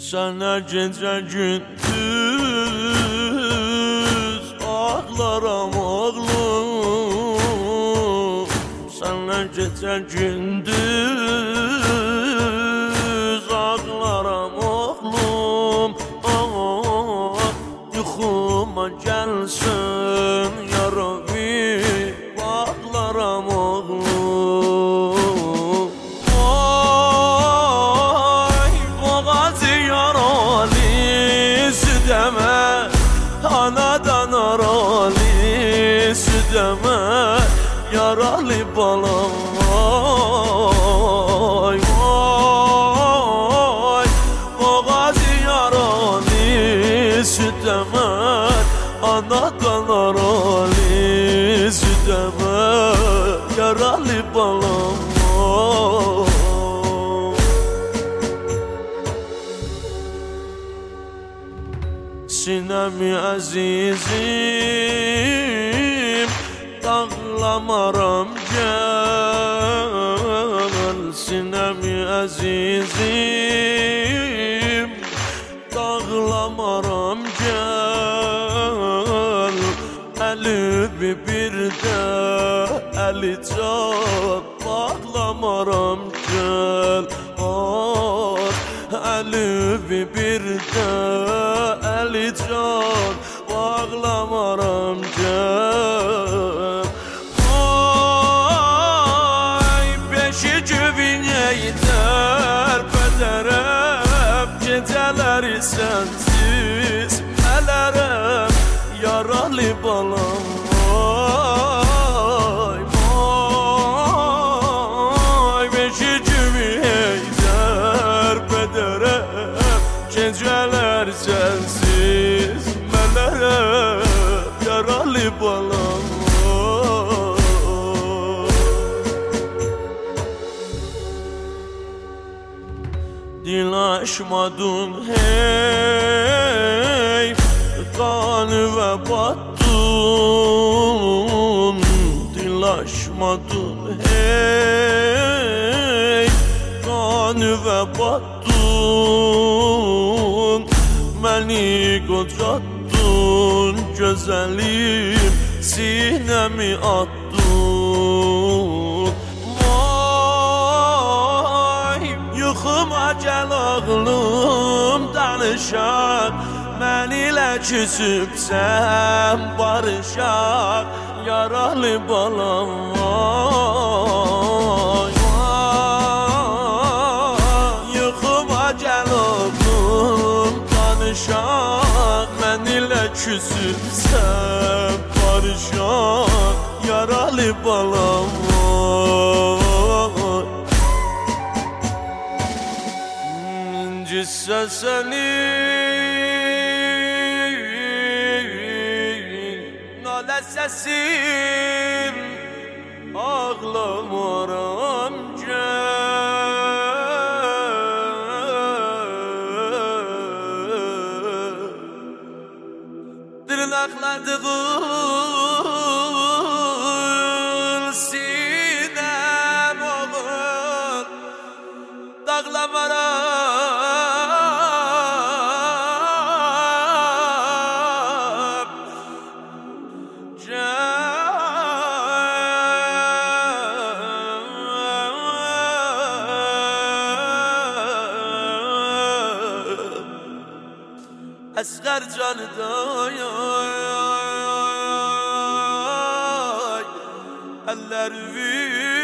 Sana gece gündüz ağlarım oğlum. Sana gece gündüz ağlarım oğlum. Yuxuma gelsin yarami bağlarım oğlum. Ay boğazı yaralisi deme, anadan aralisi deme, yaralı balam. Vay vay boğazı yaralisi deme, anadan aralisi deme, yaralı balam. Sinemi azizim dağlamaram gel. Sinemi azizim dağlamaram gel. Eli bir de eli can bağlamaram gel. Eli bir de eli can bağlamaram gel. Ay beşi cübine yeter bederem, geceleri sensiz melerem, yaralı balam. Vay vay beşi cübine yeter bederem, geceler sensiz melerem, yaralı balam. Dil aşmadın hey, kan ve battın. Dil aşmadın hey, kan ve battın. Beni kocattın güzelim, sinemi attın. Vay yuxuma gel ağlım danışaq, mən ilə küsübsən barışaq, yaralı balam. Vay vay yuxuma gel ağlım danışaq, mən ilə küsübsən barışaq, yaralı balam. İncitsə səni nalə səsim, ağlamaram gel. Dırnaqladığın sinem oğul, dağlamaram Əsqər canıday, eller